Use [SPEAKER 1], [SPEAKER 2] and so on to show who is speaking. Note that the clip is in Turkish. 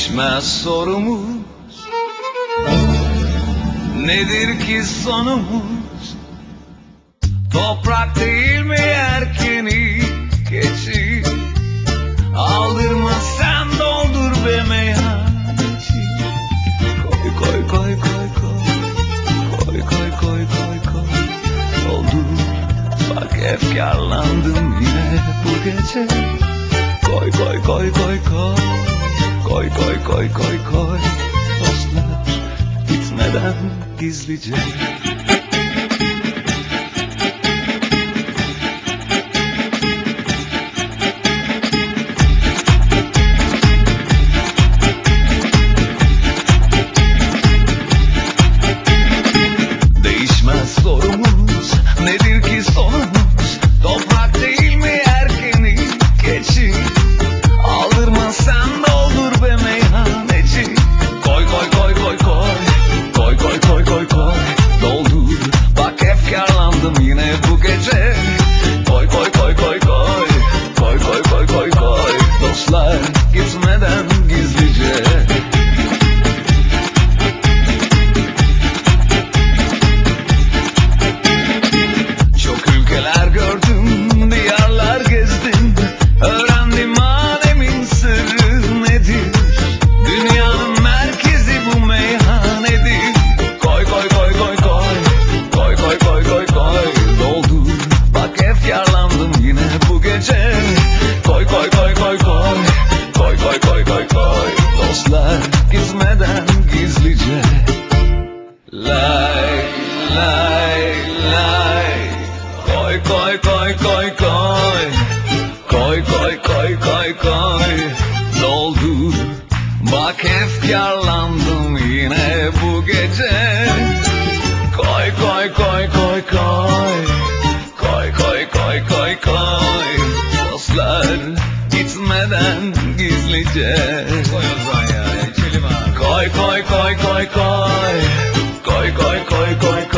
[SPEAKER 1] Değişmez sorumuz, nedir ki sonumuz? Toprak değil mi erkeni geçi? Aldırma sen doldur be meyhaneci. Koy koy koy koy koy, koy koy koy koy koy, doldur. Bak efkarlandım yine bu gece. Koy koy koy koy koy, koy koy koy koy koy, dostlar gitmeden gizlice. Değişmez sorumuz, nedir ki sonumuz? Toprak değil mi erkeni geçi? Aldırma sen doldur be meyhaneci. Koy koy koy koy koy, koy koy koy koy koy, doldur. Bak efkarlandım yine bu gece. Koy koy koy koy koy, koy koy koy koy koy, dostlar gitmeden gizlice. Çok ülkeler gördüm, diyarlar gezdim. Öğrendim alemin sırrı nedir? Dünyanın merkezi bu meyhanedir. Koy koy koy koy koy, koy koy koy koy koy, doldur. Bak efkarlandım yine bu gece. Koy koy koy koy koy, koy koy koy koy koy, dostlar gitmeden gizlice. Lay lay lay, koy koy koy koy koy, koy koy koy koy koy, doldur. Bak efkarlandım yine bu gece. Koy koy koy koy koy, koy koy koy koy koy, dostlar gitmeden gizlice. Koy o zaman ya, içelim abi. Koy koy koy koy koy, koy koy koy koy